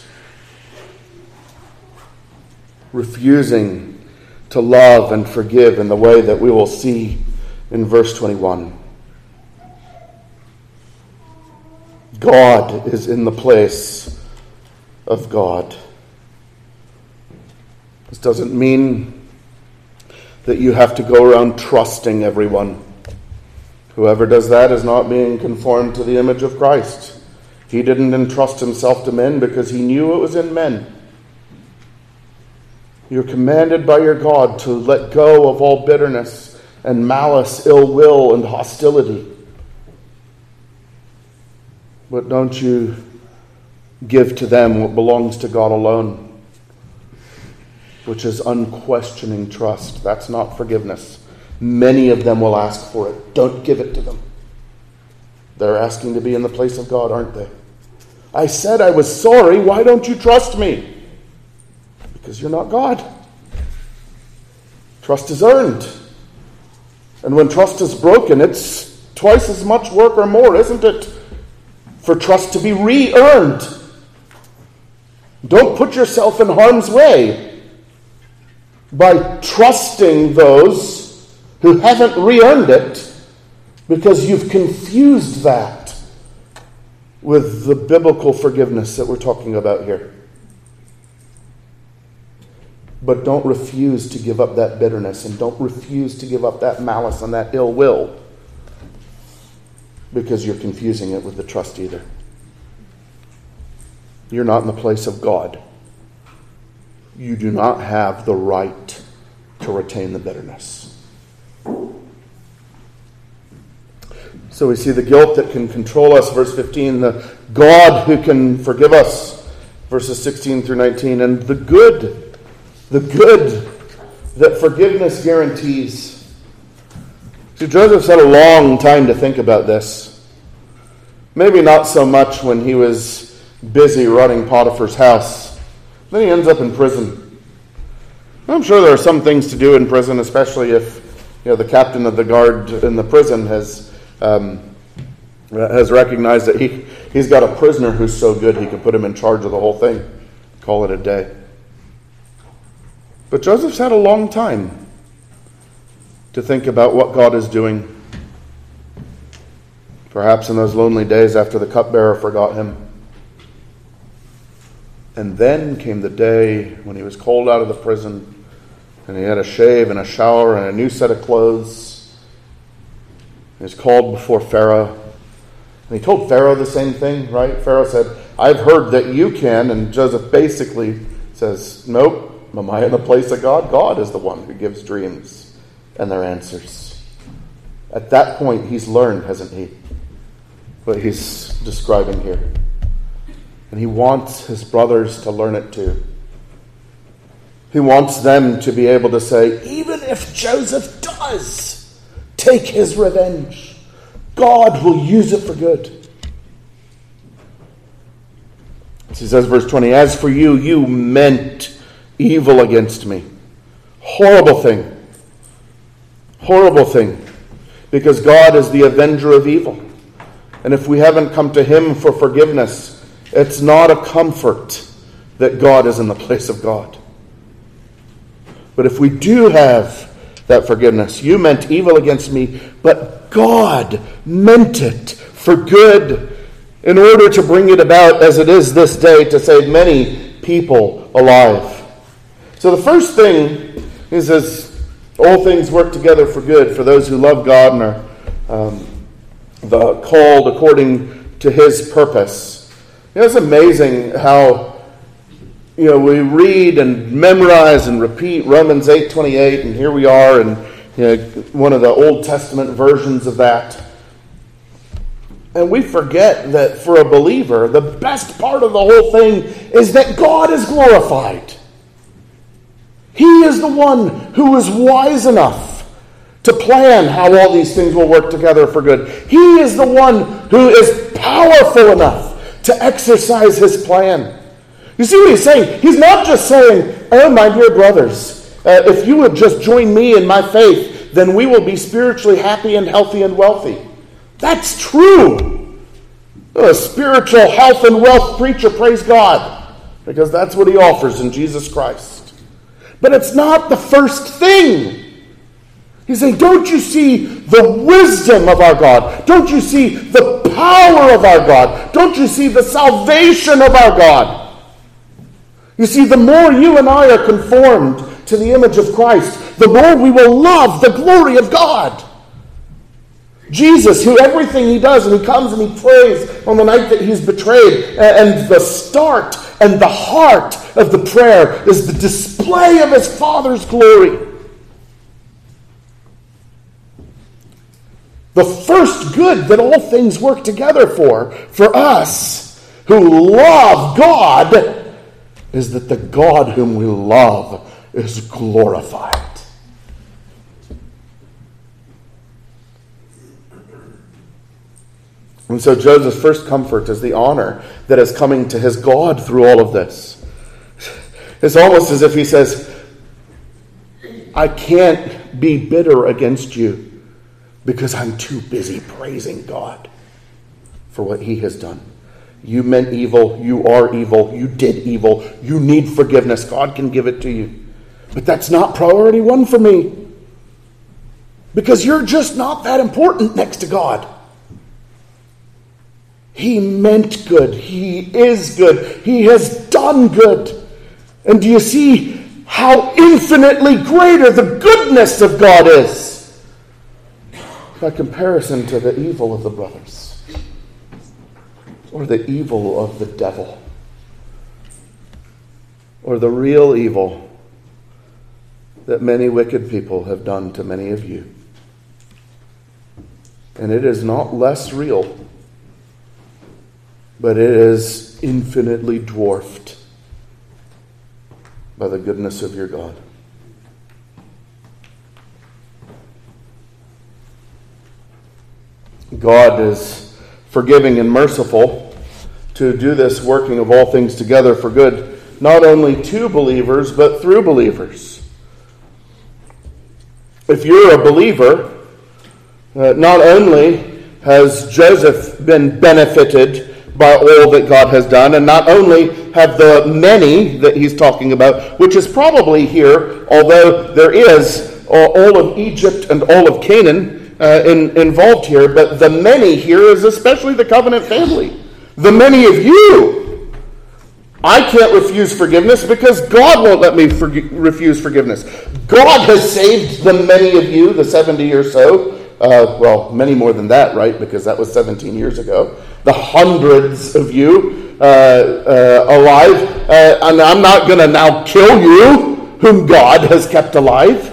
refusing to love and forgive in the way that we will see in verse twenty-one. God is in the place of God. This doesn't mean that you have to go around trusting everyone. Whoever does that is not being conformed to the image of Christ. He didn't entrust himself to men because he knew it was in men. You're commanded by your God to let go of all bitterness and malice, ill will, and hostility. But don't you give to them what belongs to God alone, which is unquestioning trust. That's not forgiveness. Many of them will ask for it. Don't give it to them. They're asking to be in the place of God, aren't they? I said I was sorry. Why don't you trust me? Because you're not God. Trust is earned. And when trust is broken, it's twice as much work or more, isn't it? For trust to be re-earned. Don't put yourself in harm's way by trusting those who haven't re-earned it, because you've confused that with the biblical forgiveness that we're talking about here. But don't refuse to give up that bitterness, and don't refuse to give up that malice and that ill will, because you're confusing it with the trust either. You're not in the place of God. You do not have the right to retain the bitterness. So we see the guilt that can control us, verse fifteen, the God who can forgive us, verses sixteen through nineteen, and the good, the good that forgiveness guarantees. See, Joseph's had a long time to think about this. Maybe not so much when he was busy running Potiphar's house. Then he ends up in prison. I'm sure there are some things to do in prison, especially if you know the captain of the guard in the prison has um, has recognized that he, he's got a prisoner who's so good he can put him in charge of the whole thing. Call it a day. But Joseph's had a long time to think about what God is doing. Perhaps in those lonely days after the cupbearer forgot him. And then came the day when he was called out of the prison, and he had a shave and a shower and a new set of clothes. He was called before Pharaoh. And he told Pharaoh the same thing, right? Pharaoh said, I've heard that you can. And Joseph basically says, nope, am I in the place of God? God is the one who gives dreams and their answers. At that point, he's learned, hasn't he? What he's describing here. And he wants his brothers to learn it too. He wants them to be able to say, even if Joseph does take his revenge, God will use it for good. He says, verse twenty, as for you, you meant evil against me. Horrible thing. Horrible thing. Because God is the avenger of evil. And if we haven't come to him for forgiveness, it's not a comfort that God is in the place of God. But if we do have that forgiveness, you meant evil against me, but God meant it for good in order to bring it about as it is this day to save many people alive. So the first thing is, as all things work together for good for those who love God and are um, the called according to his purpose. You know, it's amazing how you know, we read and memorize and repeat Romans eight twenty-eight, and here we are in, you know, one of the Old Testament versions of that. And we forget that for a believer, the best part of the whole thing is that God is glorified. He is the one who is wise enough to plan how all these things will work together for good. He is the one who is powerful enough to exercise his plan. You see what he's saying? He's not just saying, oh, my dear brothers, uh, if you would just join me in my faith, then we will be spiritually happy and healthy and wealthy. That's true. A spiritual health and wealth preacher, praise God, because that's what he offers in Jesus Christ. But it's not the first thing. He's saying, don't you see the wisdom of our God? Don't you see the power of our God? Don't you see the salvation of our God? You see, the more you and I are conformed to the image of Christ, the more we will love the glory of God. Jesus, who everything he does, and he comes and he prays on the night that he's betrayed, and the start and the heart of the prayer is the display of his Father's glory. The first good that all things work together for, for us who love God, is that the God whom we love is glorified. And so Joseph's first comfort is the honor that is coming to his God through all of this. It's almost as if he says, I can't be bitter against you because I'm too busy praising God for what he has done. You meant evil. You are evil. You did evil. You need forgiveness. God can give it to you. But that's not priority one for me, because you're just not that important next to God. He meant good. He is good. He has done good. And do you see how infinitely greater the goodness of God is by comparison to the evil of the brothers or the evil of the devil or the real evil that many wicked people have done to many of you? And it is not less real, but it is infinitely dwarfed by the goodness of your God. God is forgiving and merciful to do this working of all things together for good, not only to believers, but through believers. If you're a believer, uh, not only has Joseph been benefited by all that God has done, and not only have the many that he's talking about, which is probably here, although there is all of Egypt and all of Canaan uh, in, involved here, but the many here is especially the covenant family. The many of you. I can't refuse forgiveness because God won't let me forg- refuse forgiveness. God has saved the many of you, the seventy or so. Uh, well, many more than that, right? Because that was seventeen years ago. The hundreds of you uh, uh, alive. Uh, and I'm not going to now kill you, whom God has kept alive.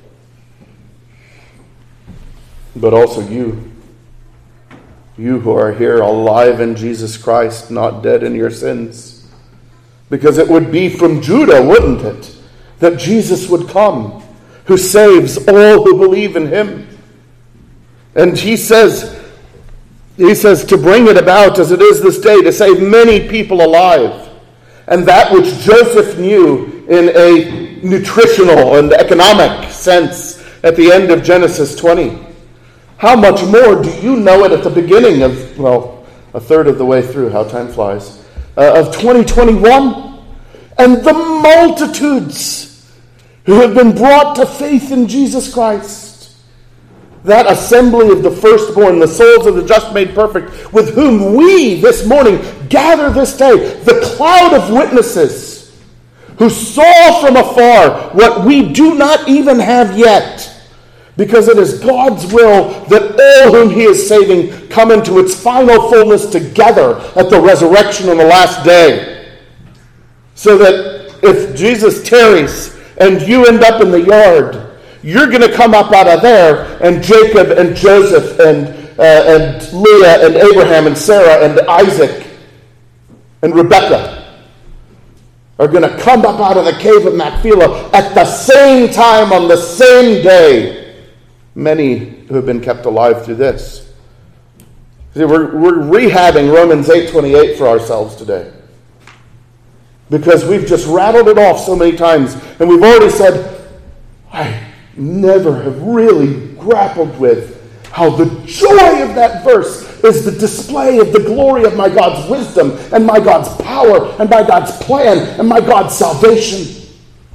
But also you. You who are here alive in Jesus Christ, not dead in your sins. Because it would be from Judah, wouldn't it, that Jesus would come, who saves all who believe in him. And he says, he says to bring it about as it is this day, to save many people alive. And that which Joseph knew in a nutritional and economic sense at the end of Genesis twenty. How much more do you know it at the beginning of, well, a third of the way through, how time flies, uh, of twenty twenty-one? And the multitudes who have been brought to faith in Jesus Christ. That assembly of the firstborn, the souls of the just made perfect, with whom we this morning gather this day, the cloud of witnesses who saw from afar what we do not even have yet, because it is God's will that all whom he is saving come into its final fullness together at the resurrection on the last day, so that if Jesus tarries and you end up in the yard, you're going to come up out of there, and Jacob and Joseph and, uh, and Leah and Abraham and Sarah and Isaac and Rebekah are going to come up out of the cave of Machpelah at the same time on the same day. Many who have been kept alive through this. See, we're, we're rehabbing Romans eight twenty-eight for ourselves today, because we've just rattled it off so many times, and we've already said, I never have really grappled with how the joy of that verse is the display of the glory of my God's wisdom and my God's power and my God's plan and my God's salvation.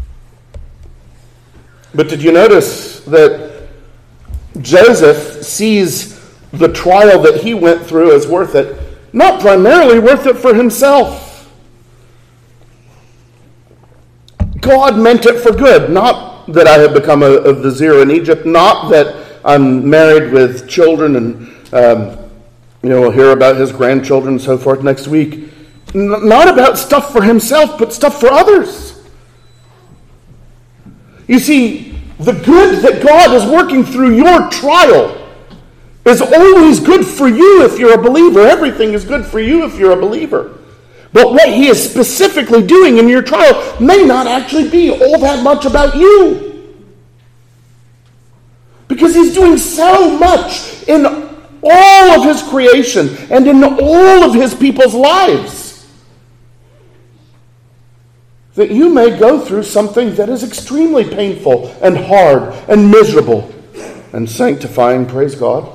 But did you notice that Joseph sees the trial that he went through as worth it, not primarily worth it for himself. God meant it for good, not that I have become a, a vizier in Egypt, not that I'm married with children and um, you know, we'll hear about his grandchildren and so forth next week. N- not about stuff for himself, but stuff for others. You see, the good that God is working through your trial is always good for you if you're a believer. Everything is good for you if you're a believer. But what he is specifically doing in your trial may not actually be all that much about you. Because he's doing so much in all of his creation and in all of his people's lives that you may go through something that is extremely painful and hard and miserable and sanctifying, praise God.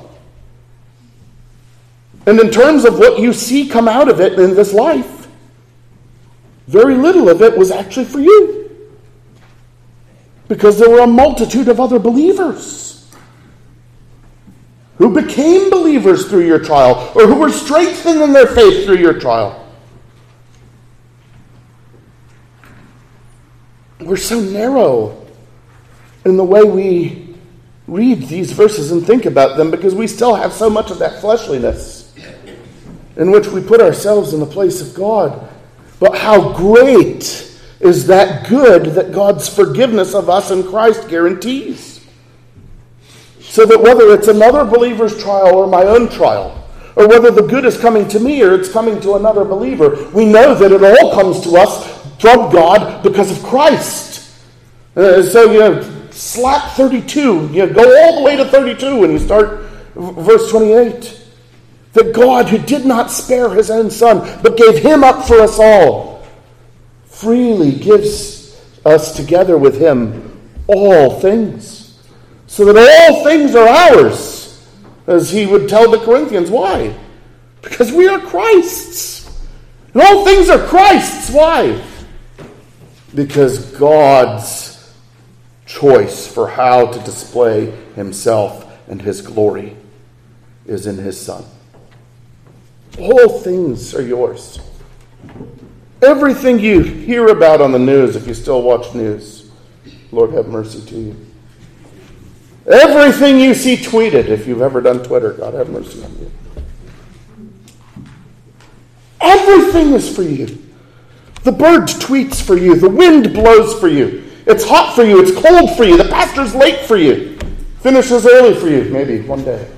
And in terms of what you see come out of it in this life, very little of it was actually for you, because there were a multitude of other believers who became believers through your trial, or who were strengthened in their faith through your trial. We're so narrow in the way we read these verses and think about them, because we still have so much of that fleshliness in which we put ourselves in the place of God. But how great is that good that God's forgiveness of us in Christ guarantees. So that whether it's another believer's trial or my own trial, or whether the good is coming to me or it's coming to another believer, we know that it all comes to us from God because of Christ. Uh, so, you know, slap thirty-two. You know, go all the way to thirty-two when you start verse twenty-eight. That God, who did not spare his own son, but gave him up for us all, freely gives us together with him all things. So that all things are ours, as he would tell the Corinthians. Why? Because we are Christ's. And all things are Christ's. Why? Because God's choice for how to display himself and his glory is in his Son. All things are yours. Everything you hear about on the news, if you still watch news, Lord have mercy to you. Everything you see tweeted, if you've ever done Twitter, God have mercy on you. Everything is for you. The bird tweets for you. The wind blows for you. It's hot for you. It's cold for you. The pastor's late for you. Finishes early for you, maybe one day.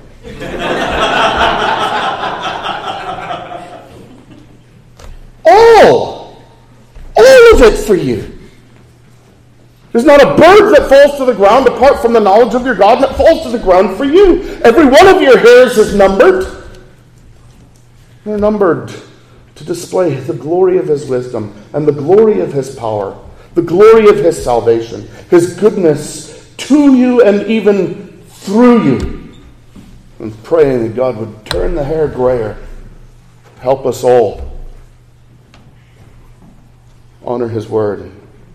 All. All of it for you. There's not a bird that falls to the ground apart from the knowledge of your God that falls to the ground for you. Every one of your hairs is numbered. They're numbered to display the glory of his wisdom and the glory of his power, the glory of his salvation, his goodness to you and even through you. And praying that God would turn the hair grayer. Help us all honor his word.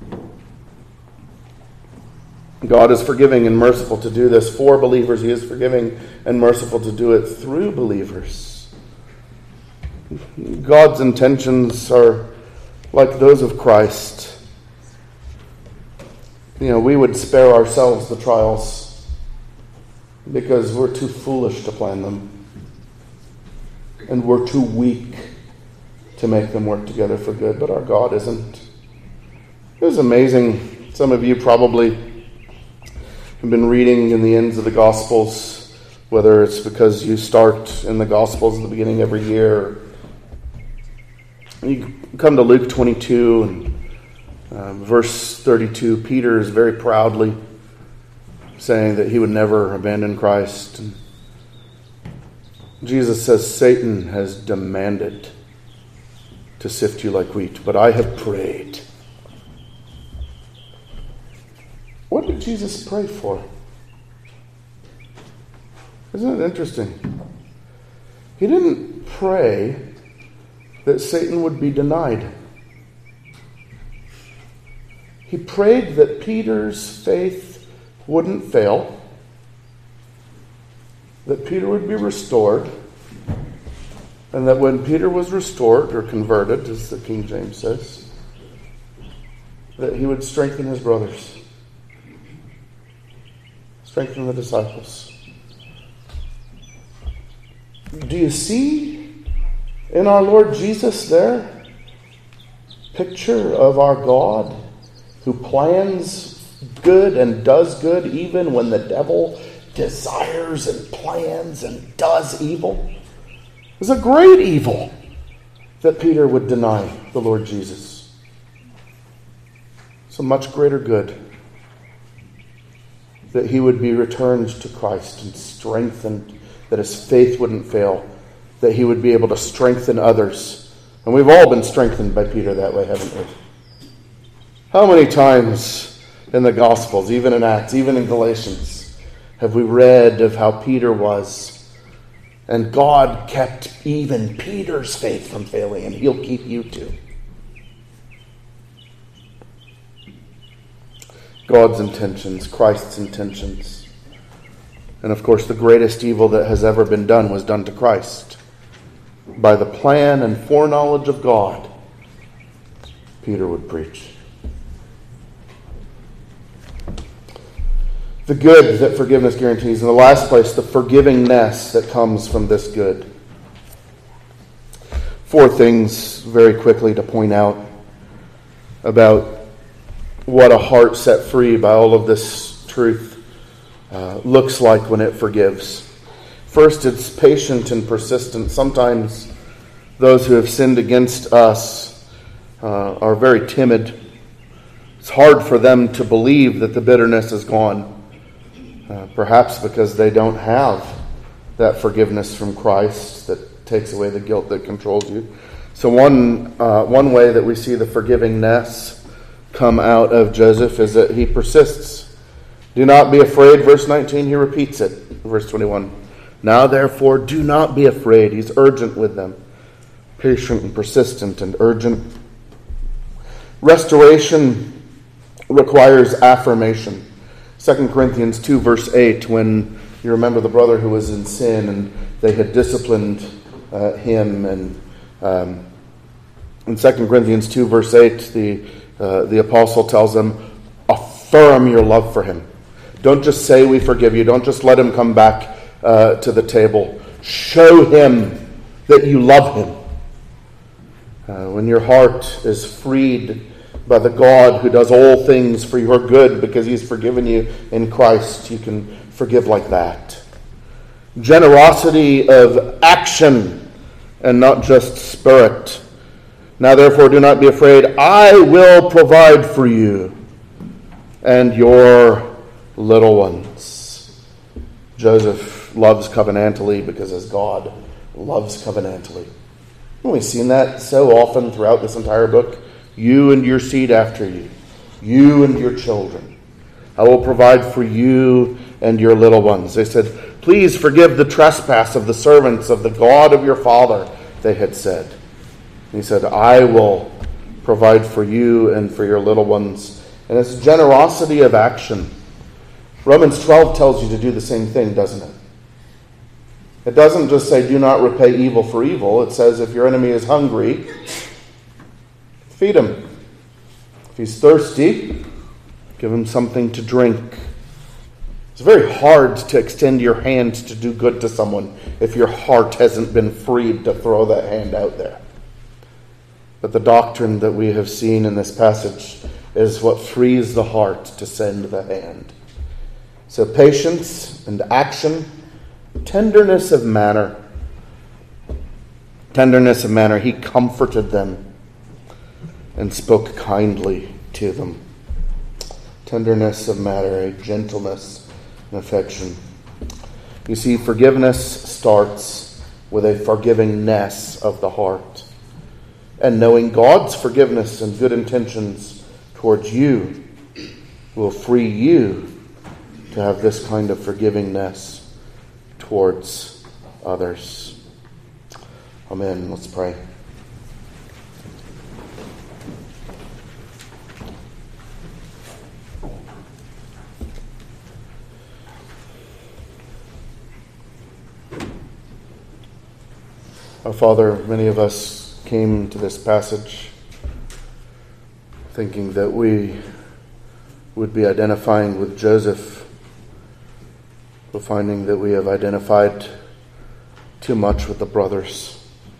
God is forgiving and merciful to do this for believers. He is forgiving and merciful to do it through believers. God's intentions are like those of Christ. You know, we would spare ourselves the trials because we're too foolish to plan them. And we're too weak to make them work together for good. But our God isn't. It was amazing. Some of you probably have been reading in the ends of the Gospels, whether it's because you start in the Gospels at the beginning every year. You come to Luke twenty-two and um, verse thirty-two. Peter is very proudly saying that he would never abandon Christ. And Jesus says, Satan has demanded to sift you like wheat, but I have prayed. What did Jesus pray for? Isn't it interesting? He didn't pray that Satan would be denied. He prayed that Peter's faith wouldn't fail, that Peter would be restored, and that when Peter was restored or converted, as the King James says, that he would strengthen his brothers, strengthen the disciples. Do you see in our Lord Jesus there picture of our God who plans good and does good even when the devil desires and plans and does evil? It's a great evil that Peter would deny the Lord Jesus. It's a much greater good that he would be returned to Christ and strengthened, that his faith wouldn't fail, that he would be able to strengthen others. And we've all been strengthened by Peter that way, haven't we? How many times in the Gospels, even in Acts, even in Galatians, have we read of how Peter was, and God kept even Peter's faith from failing, and he'll keep you too. God's intentions, Christ's intentions. And of course, the greatest evil that has ever been done was done to Christ. By the plan and foreknowledge of God, Peter would preach. The good that forgiveness guarantees. In the last place, the forgivingness that comes from this good. Four things very quickly to point out about what a heart set free by all of this truth uh, looks like when it forgives. First, it's patient and persistent. Sometimes those who have sinned against us uh, are very timid. It's hard for them to believe that the bitterness is gone. Uh, perhaps because they don't have that forgiveness from Christ that takes away the guilt that controls you. So one uh, one way that we see the forgivingness come out of Joseph is that he persists. Do not be afraid, verse nineteen, he repeats it. Verse twenty-one, now therefore do not be afraid. He's urgent with them. Patient and persistent and urgent. Restoration requires affirmation. Second Corinthians two, verse eight, when you remember the brother who was in sin and they had disciplined uh, him. And um, in Second Corinthians two, verse eight, the, uh, the apostle tells them, affirm your love for him. Don't just say we forgive you. Don't just let him come back uh, to the table. Show him that you love him. Uh, when your heart is freed by the God who does all things for your good because he's forgiven you in Christ, you can forgive like that. Generosity of action and not just spirit. Now therefore do not be afraid. I will provide for you and your little ones. Joseph loves covenantally because his God loves covenantally. We've seen that so often throughout this entire book. You and your seed after you. You and your children. I will provide for you and your little ones. They said, please forgive the trespass of the servants of the God of your father, they had said. And he said, I will provide for you and for your little ones. And it's generosity of action. Romans twelve tells you to do the same thing, doesn't it? It doesn't just say, do not repay evil for evil. It says, if your enemy is hungry, feed him. If he's thirsty, give him something to drink. It's very hard to extend your hand to do good to someone if your heart hasn't been freed to throw that hand out there. But the doctrine that we have seen in this passage is what frees the heart to send the hand. So patience and action, tenderness of manner. Tenderness of manner. He comforted them and spoke kindly to them. Tenderness of manner, a gentleness and affection. You see, forgiveness starts with a forgivingness of the heart. And knowing God's forgiveness and good intentions towards you will free you to have this kind of forgivingness towards others. Amen. Let's pray. Our Father, many of us came to this passage thinking that we would be identifying with Joseph, but finding that we have identified too much with the brothers.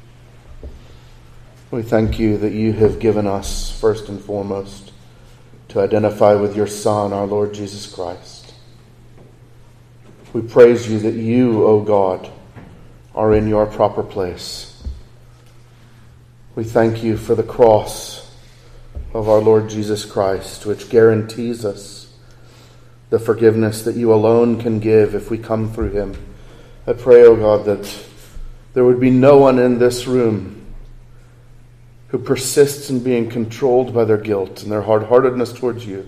We thank you that you have given us, first and foremost, to identify with your Son, our Lord Jesus Christ. We praise you that you, O God, are in your proper place. We thank you for the cross of our Lord Jesus Christ, which guarantees us the forgiveness that you alone can give if we come through him. I pray, O God, that there would be no one in this room who persists in being controlled by their guilt and their hard-heartedness towards you,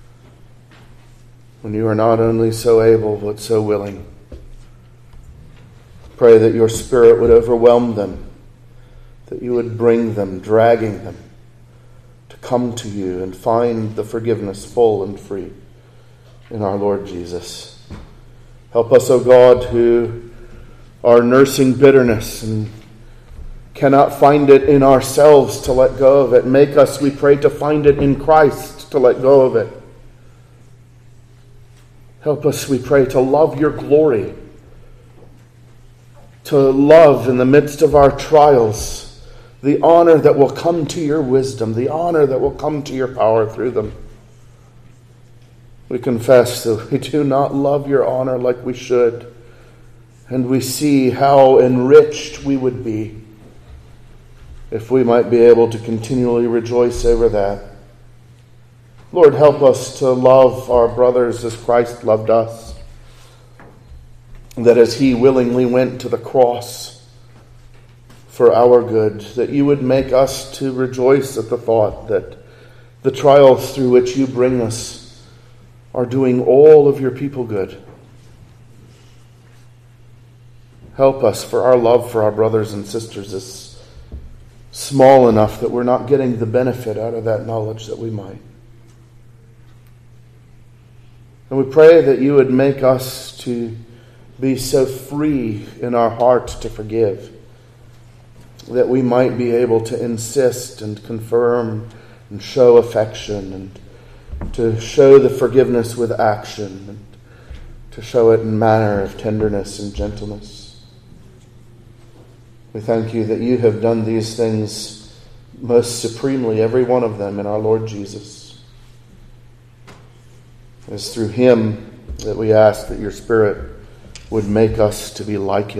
when you are not only so able but so willing. Pray that your Spirit would overwhelm them, that you would bring them, dragging them, to come to you and find the forgiveness full and free in our Lord Jesus. Help us, O God, who are nursing bitterness and cannot find it in ourselves to let go of it. Make us, we pray, to find it in Christ to let go of it. Help us, we pray, to love your glory, to love in the midst of our trials the honor that will come to your wisdom, the honor that will come to your power through them. We confess that we do not love your honor like we should, and we see how enriched we would be if we might be able to continually rejoice over that. Lord, help us to love our brothers as Christ loved us, that as he willingly went to the cross for our good, that you would make us to rejoice at the thought that the trials through which you bring us are doing all of your people good. Help us, for our love for our brothers and sisters is small enough that we're not getting the benefit out of that knowledge that we might. And we pray that you would make us to be so free in our heart to forgive, that we might be able to insist and confirm and show affection, and to show the forgiveness with action, and to show it in manner of tenderness and gentleness. We thank you that you have done these things most supremely, every one of them, in our Lord Jesus. It's through him that we ask that your Spirit would make us to be like him.